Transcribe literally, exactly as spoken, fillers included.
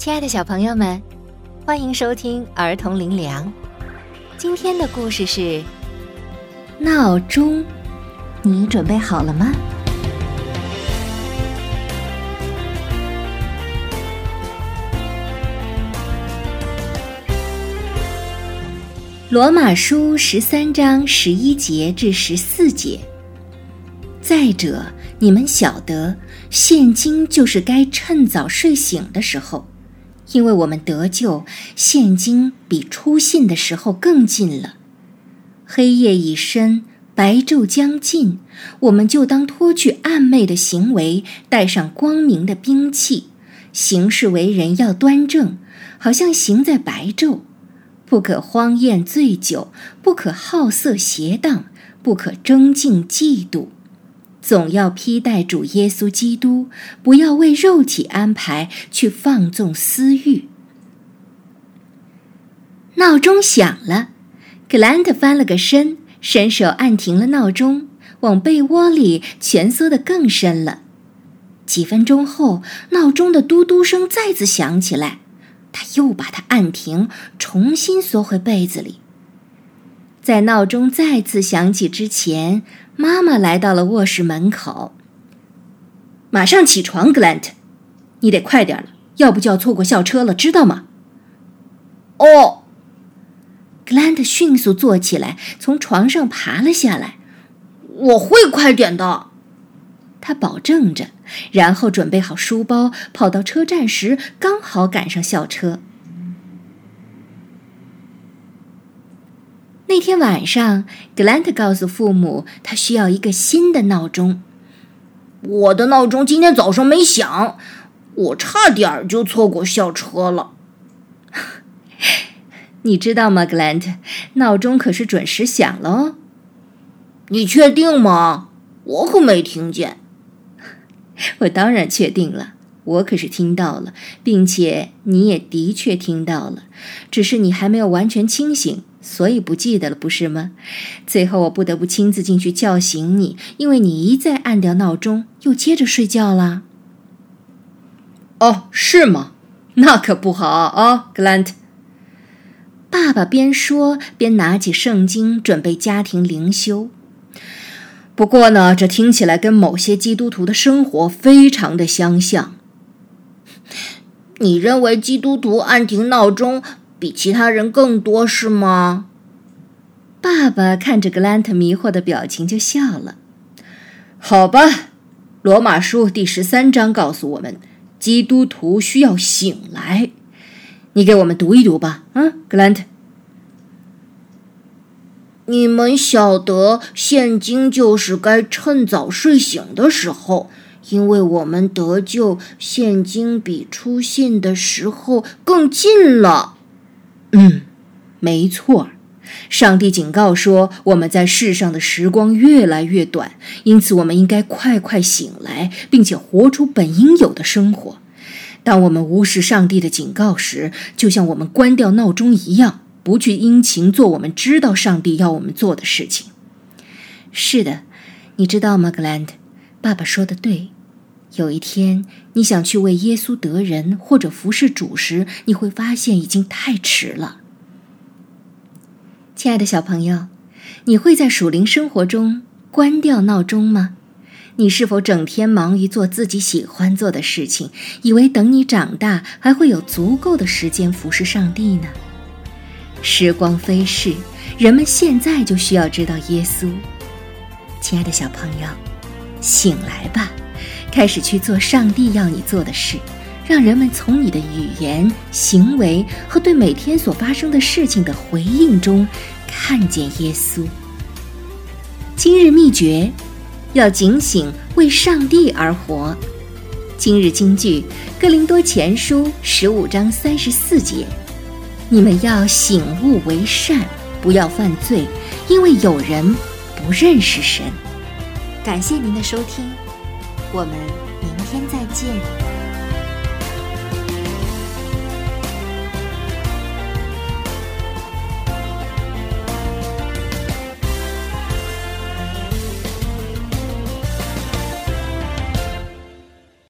亲爱的小朋友们，欢迎收听儿童灵粮。今天的故事是闹钟，你准备好了吗？罗马书十三章十一节至十四节。再者，你们晓得，现今就是该趁早睡醒的时候，因为我们得救，现今比初信的时候更近了。黑夜已深，白昼将近，我们就当脱去暗昧的行为，带上光明的兵器，行事为人要端正，好像行在白昼，不可荒宴醉酒，不可好色邪荡，不可争竞嫉妒，总要披戴主耶稣基督，不要为肉体安排去放纵私欲。闹钟响了，格兰特翻了个身，伸手按停了闹钟，往被窝里蜷缩得更深了。几分钟后，闹钟的嘟嘟声再次响起来，他又把它按停，重新缩回被子里。在闹钟再次响起之前，妈妈来到了卧室门口。马上起床，格兰特，你得快点了，要不就要错过校车了，知道吗？ 哦。 格兰特迅速坐起来，从床上爬了下来。 我会快点的， 他保证着，然后准备好书包，跑到车站时刚好赶上校车。那天晚上，格兰特告诉父母，他需要一个新的闹钟。 我的闹钟今天早上没响，我差点就错过校车了。 你知道吗，格兰特，闹钟可是准时响了哦。 你确定吗？我可没听见。 我当然确定了，我可是听到了，并且你也的确听到了，只是你还没有完全清醒，所以不记得了，不是吗？最后我不得不亲自进去叫醒你，因为你一再按掉闹钟，又接着睡觉啦。 哦，是吗？那可不好啊，格兰特。 爸爸边说边拿起圣经准备家庭灵修。 不过呢，这听起来跟某些基督徒的生活非常的相像。你认为基督徒按停闹钟比其他人更多是吗？ 爸爸看着格兰特迷惑的表情就笑了。 好吧，罗马书第十三章告诉我们，基督徒需要醒来。你给我们读一读吧，啊，格兰特。你们晓得，现今就是该趁早睡醒的时候，因为我们得救，现今比初信的时候更近了。 嗯，没错。上帝警告说，我们在世上的时光越来越短，因此我们应该快快醒来，并且活出本应有的生活。当我们无视上帝的警告时，就像我们关掉闹钟一样，不去殷勤做我们知道上帝要我们做的事情。是的，你知道吗，格兰特，爸爸说的对。有一天，你想去为耶稣得人或者服侍主时，你会发现已经太迟了。亲爱的小朋友，你会在属灵生活中关掉闹钟吗？你是否整天忙于做自己喜欢做的事情，以为等你长大还会有足够的时间服侍上帝呢？时光飞逝，人们现在就需要知道耶稣。亲爱的小朋友，醒来吧，开始去做上帝要你做的事，让人们从你的语言、行为和对每天所发生的事情的回应中看见耶稣。今日秘诀，要警醒，为上帝而活。今日金句，哥林多前书十五章三十四节，你们要醒悟为善，不要犯罪，因为有人不认识神。感谢您的收听，我们明天再见。